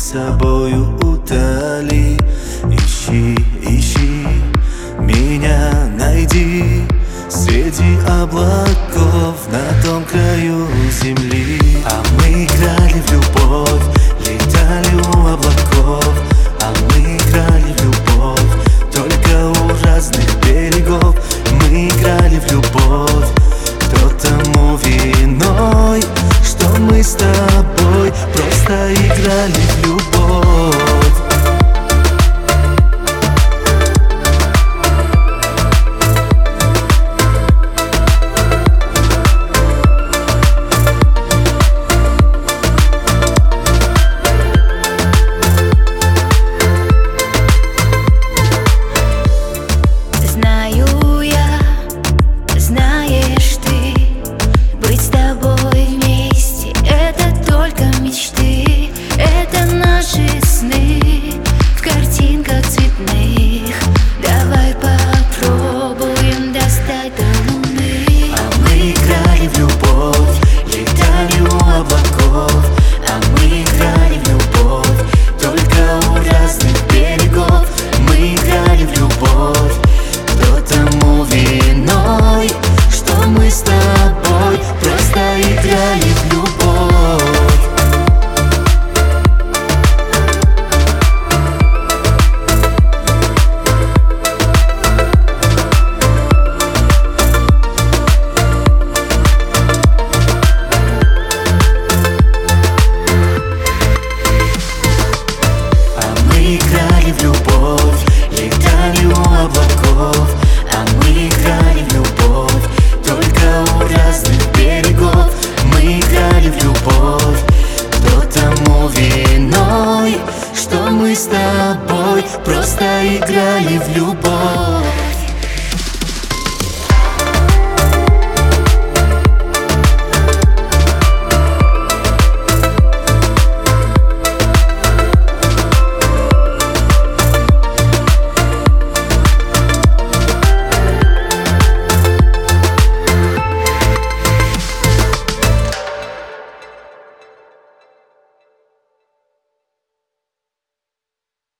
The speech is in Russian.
собою утоли. Ищи, ищи, меня найди среди облаков на том краю земли. А мы играли в любовь, летали у облаков. А мы играли в любовь, только у разных берегов. Мы играли в любовь, кто тому виной, что мы с тобой просто играли в любовь. Играли в любовь, летали у облаков. А мы играли в любовь, только у разных берегов. Мы играли в любовь, кто тому виной, что мы с тобой просто играли в любовь.